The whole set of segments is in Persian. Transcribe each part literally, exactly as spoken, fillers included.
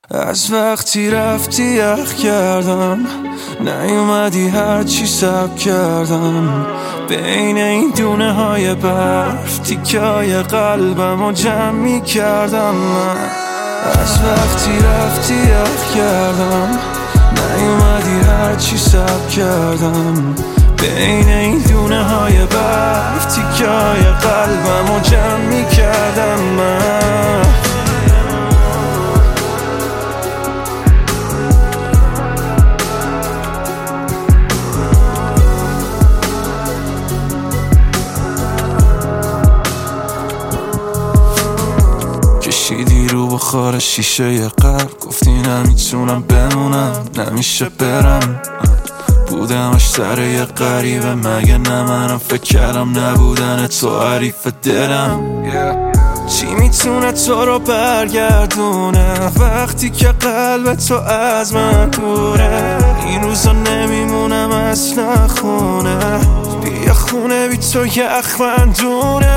از وقتی رفتی یخ کردم، نیومدی هرچی سب کردم. بین این دونه های برف تیکه های قلبم رو جمع می کردم. من از وقتی رفتی یخ کردم، نیومدی هرچی سب کردم. بین این دونه های برف تیکه های قلبم رو جمع می کردم. من کشیدی رو بخار شیشه ی قلب، گفتی نمیتونم بمونم، نمیشه برم. بودمش سر یه غریبه، مگه نه منم فکر کردم نبودن تو حریف دلم. چی میتونه تو رو برگردونه وقتی که قلب تو از من دوره؟ این روزا نمیمونم اصلا خونه، بیا خونه بی تو یخ من دونه.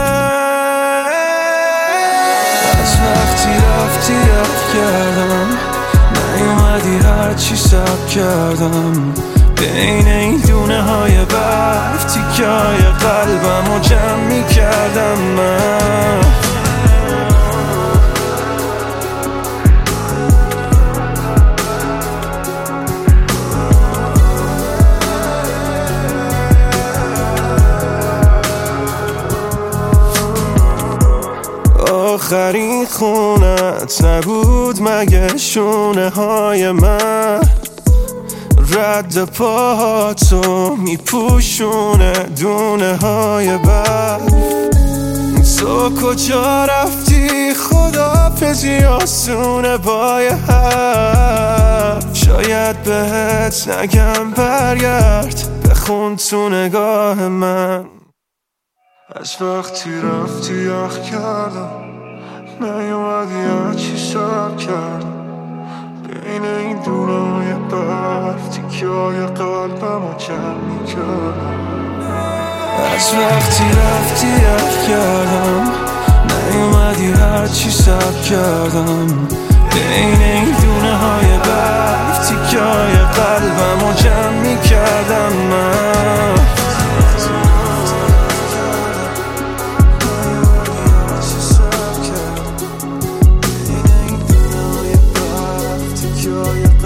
از وقتی رفتی یخ کردم، نیومدی هرچی سب کردم. بین این دونه های برف تیکه های قلبم رو جمع می کردم. من آخرین خونت نبود مگه شونه های من؟ رد پاهاتو میپوشونه دونه های برف. تو کجا رفتی؟ خداحافظی آسونه با یه حرف. شاید بهت نگم برگرد، بخون تو نگاه من. از وقتی رفتی یخ کردم، نیومدی هرچی سب کردم. بین این دونه های برف تیکه های قلبم رو جمع می کردم. از وقتی رفتی یخ کردم، نیومدی هرچی سب کردم. بین این دونه های برف تیکه های قلبم رو جمع می کردم. من You're